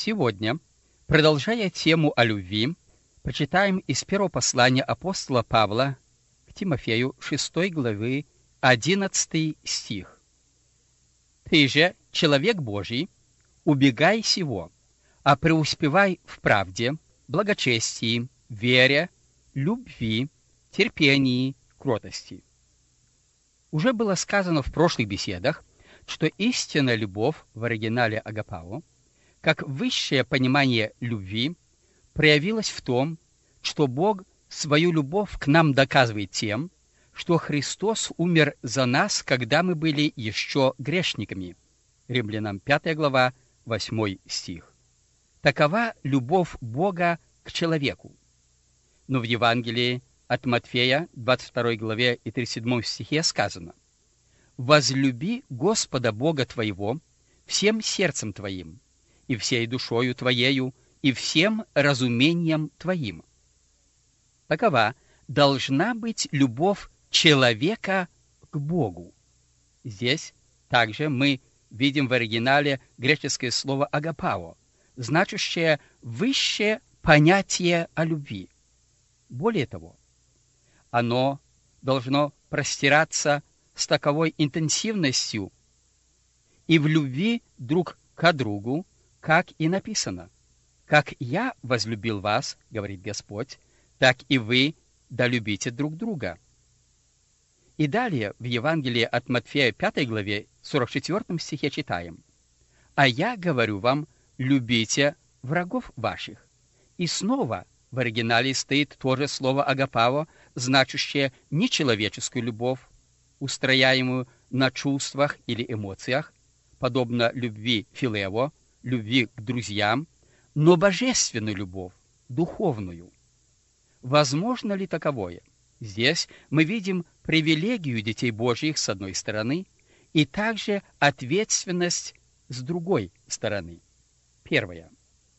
Сегодня, продолжая тему о любви, прочитаем из первого послания апостола Павла к Тимофею 6 главы 11 стих. «Ты же, человек Божий, убегай сего, а преуспевай в правде, благочестии, вере, любви, терпении, кротости». Уже было сказано в прошлых беседах, что истинная любовь, в оригинале агапао, как высшее понимание любви, проявилась в том, что Бог свою любовь к нам доказывает тем, что Христос умер за нас, когда мы были еще грешниками. Римлянам 5 глава, 8 стих. Такова любовь Бога к человеку. Но в Евангелии от Матфея, 22 главе и 37 стихе сказано: «Возлюби Господа Бога твоего всем сердцем твоим, и всей душою твоею, и всем разумением твоим». Такова должна быть любовь человека к Богу. Здесь также мы видим в оригинале греческое слово агапао, значащее высшее понятие о любви. Более того, оно должно простираться с таковой интенсивностью и в любви друг к другу, как и написано: «Как я возлюбил вас, — говорит Господь, — так и вы долюбите друг друга». И далее в Евангелии от Матфея 5 главе 44 стихе читаем: «А я говорю вам, любите врагов ваших». И снова в оригинале стоит то же слово агапао, значащее нечеловеческую любовь, устрояемую на чувствах или эмоциях, подобно любви филео, любви к друзьям, но божественную любовь, духовную. Возможно ли таковое? Здесь мы видим привилегию детей Божьих с одной стороны и также ответственность с другой стороны. Первое.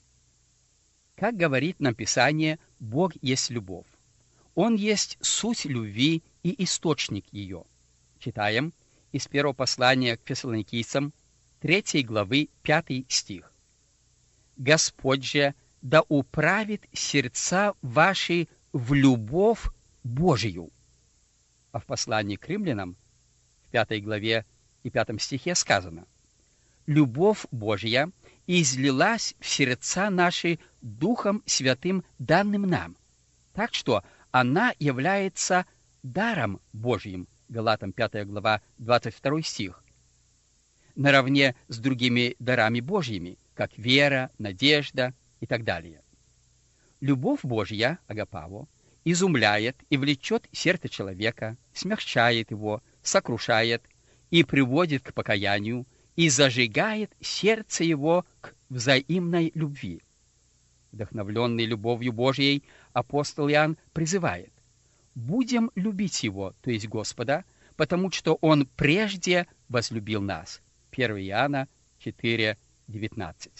Как говорит нам Писание, Бог есть любовь. Он есть суть любви и источник ее. Читаем из первого послания к Фессалоникийцам, 3 главы, 5 стих. «Господь же да управит сердца ваши в любовь Божию». А в послании к римлянам, в 5 главе и 5 стихе сказано: «Любовь Божья излилась в сердца наши Духом Святым, данным нам, так что она является даром Божьим». Галатам 5 глава, 22 стих. Наравне с другими дарами Божьими, как вера, надежда и так далее. Любовь Божья, агапао, изумляет и влечет сердце человека, смягчает его, сокрушает и приводит к покаянию, и зажигает сердце его к взаимной любви. Вдохновленный любовью Божьей, апостол Иоанн призывает: «Будем любить Его, то есть Господа, потому что Он прежде возлюбил нас». 1 Иоанна 4:19.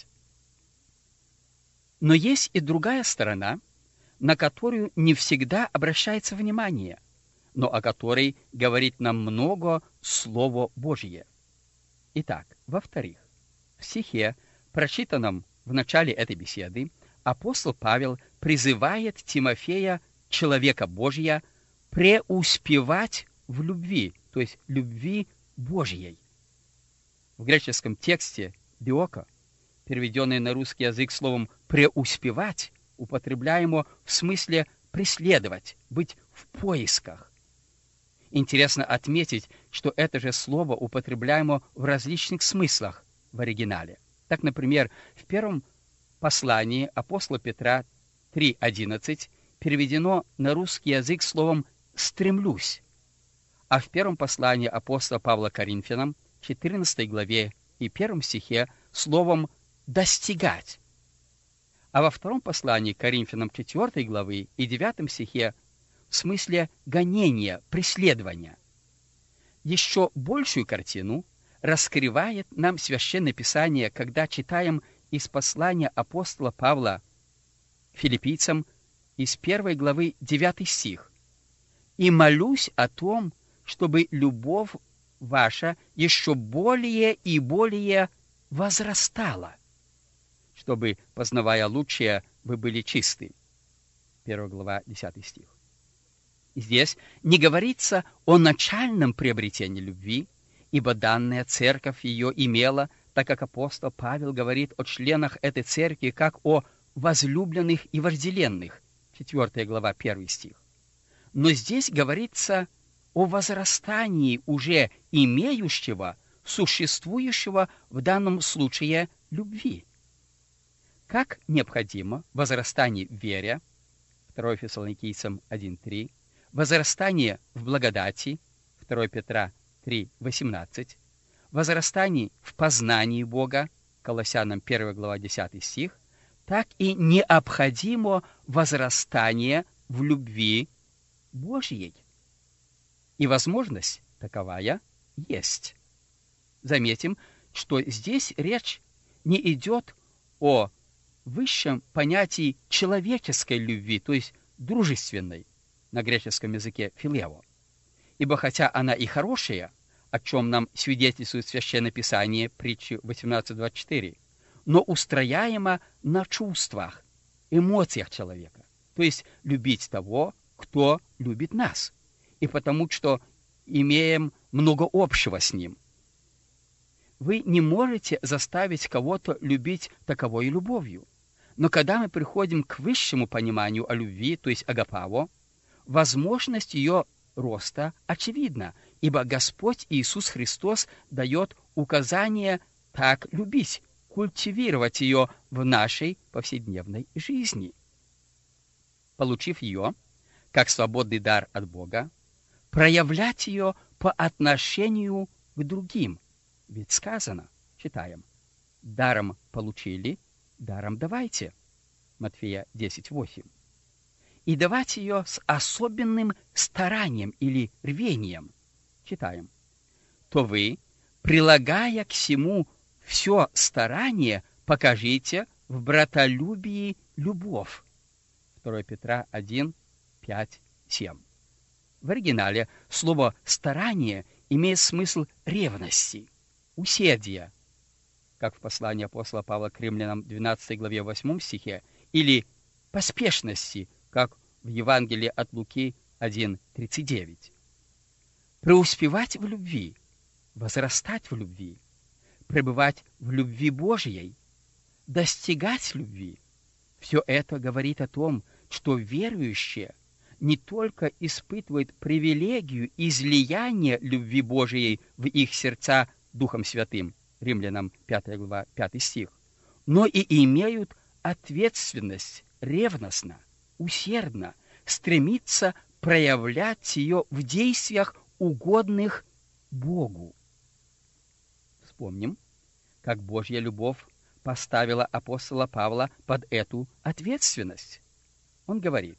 Но есть и другая сторона, на которую не всегда обращается внимание, но о которой говорит нам много Слово Божье. Итак, во-вторых, в стихе, прочитанном в начале этой беседы, апостол Павел призывает Тимофея, человека Божия, преуспевать в любви, то есть любви Божьей. В греческом тексте «диоко», переведенный на русский язык словом «преуспевать», употребляемо в смысле преследовать, быть в поисках. Интересно отметить, что это же слово употребляемо в различных смыслах в оригинале. Так, например, в первом послании апостола Петра 3:11 переведено на русский язык словом «стремлюсь», а в первом послании апостола Павла к Коринфянам, 14 главе и 1 стихе, словом «достигать». А во втором послании к Коринфянам 4 главы и 9 стихе в смысле гонения, преследования. Еще большую картину раскрывает нам Священное Писание, когда читаем из послания апостола Павла филиппийцам из 1 главы 9 стих. «И молюсь о том, чтобы любовь ваша еще более и более возрастала». чтобы, познавая лучшее, вы были чисты. 1 глава, 10 стих. Здесь не говорится о начальном приобретении любви, ибо данная церковь ее имела, так как апостол Павел говорит о членах этой церкви как о возлюбленных и вожделенных, 4 глава, 1 стих. Но здесь говорится о возрастании уже имеющего, существующего в данном случае любви. Как необходимо возрастание в вере, 2 Фессалоникийцам 1:3, возрастание в благодати, 2 Петра 3:18, возрастание в познании Бога, Колоссянам 1 глава 10 стих, так и необходимо возрастание в любви Божьей. И возможность таковая есть. Заметим, что здесь речь не идет о высшем понятии человеческой любви, то есть дружественной, на греческом языке филео. Ибо хотя она и хорошая, о чем нам свидетельствует Священное Писание, притчи 18:24, но устрояема на чувствах, эмоциях человека, то есть любить того, кто любит нас, и потому что имеем много общего с ним. Вы не можете заставить кого-то любить таковой любовью. Но когда мы приходим к высшему пониманию о любви, то есть агапаво, возможность ее роста очевидна, ибо Господь Иисус Христос дает указание так любить, культивировать ее в нашей повседневной жизни. Получив ее, как свободный дар от Бога, проявлять ее по отношению к другим. Ведь сказано, читаем, «Даром получили, даром давайте». Матфея 10:8. И давать ее с особенным старанием или рвением. Читаем. То вы, прилагая к сему все старание, покажите в братолюбии любовь. 2 Петра 1, 5, 7. В оригинале слово «старание» имеет смысл ревности, усердия, как в послании апостола Павла к римлянам 12 главе 8 стихе, или поспешности, как в Евангелии от Луки 1:39. Преуспевать в любви, возрастать в любви, пребывать в любви Божьей, достигать любви. Все это говорит о том, что верующие не только испытывают привилегию излияния любви Божией в их сердца Духом Святым, Римлянам 5 глава 5 стих, но и имеют ответственность ревностно, усердно стремиться проявлять ее в действиях, угодных Богу. Вспомним, как Божья любовь поставила апостола Павла под эту ответственность. Он говорит: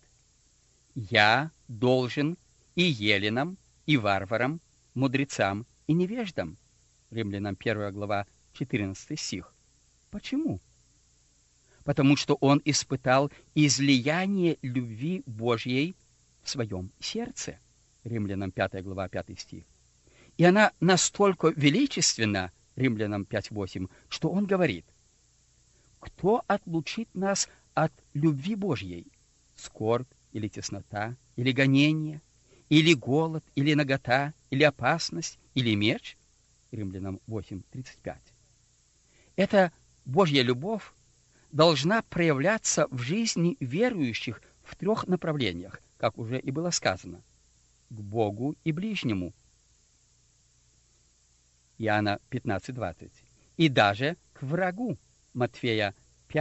«Я должен и еленам, и варварам, мудрецам и невеждам». Римлянам 1 глава 14 стих. Почему? Потому что он испытал излияние любви Божьей в своем сердце. Римлянам 5 глава 5 стих. И она настолько величественна, Римлянам 5:8, что он говорит: «Кто отлучит нас от любви Божьей? Скорбь или теснота, или гонение, или голод, или нагота, или опасность, или меч?» Римлянам 8:35. Эта Божья любовь должна проявляться в жизни верующих в 3 направлениях, как уже и было сказано: к Богу и ближнему, Иоанна 15:20, и даже к врагу, Матфея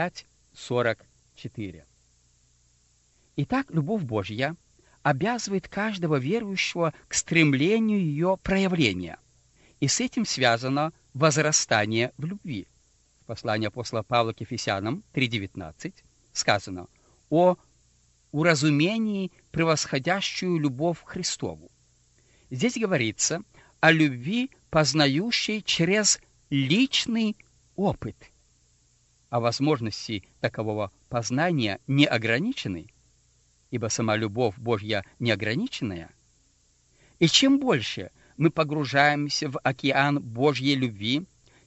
5:44. Итак, любовь Божья обязывает каждого верующего к стремлению ее проявления, и с этим связано возрастание в любви. В послании апостола Павла к Ефесянам 3:19 сказано о уразумении, превосходящую любовь Христову. Здесь говорится о любви, познающей через личный опыт. А возможности такового познания не ограничены, ибо сама любовь Божья неограниченная. И чем больше мы погружаемся в океан Божьей любви,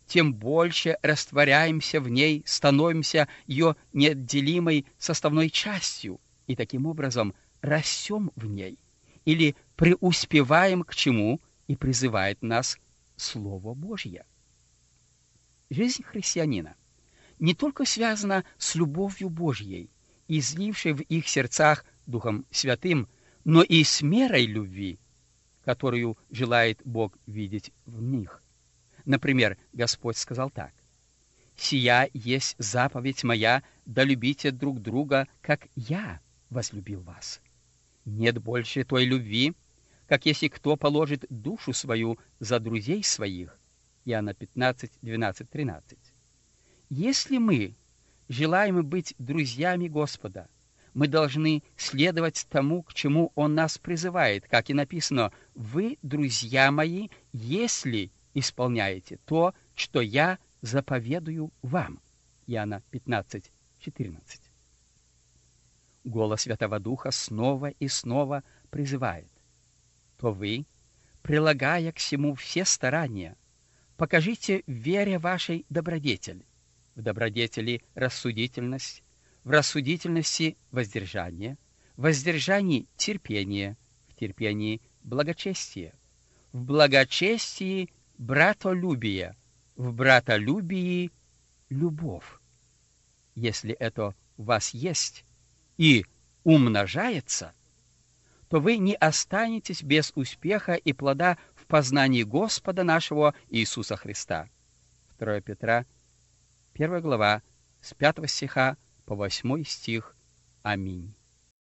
тем больше растворяемся в ней, становимся ее неотделимой составной частью и таким образом растем в ней или преуспеваем, к чему и призывает нас Слово Божье. Жизнь христианина не только связана с любовью Божьей, излившей в их сердцах Духом Святым, но и с мерой любви, которую желает Бог видеть в них. Например, Господь сказал так: «Сия есть заповедь моя, да любите друг друга, как я возлюбил вас. Нет больше той любви, как если кто положит душу свою за друзей своих». Иоанна 15, 12, 13. Если мы желаем быть друзьями Господа, мы должны следовать тому, к чему Он нас призывает, как и написано: «Вы, друзья мои, если исполняете то, что я заповедую вам». Иоанна 15, 14. Голос Святого Духа снова и снова призывает: то вы, прилагая к всему все старания, покажите в вере вашей добродетель, в добродетели рассудительность, в рассудительности воздержание, в воздержании терпение, в терпении благочестие, в благочестии братолюбие, в братолюбии любовь. Если это у вас есть и умножается, то вы не останетесь без успеха и плода в познании Господа нашего Иисуса Христа. 2 Петра, 1 глава, с 5 стиха по 8 стих. Аминь.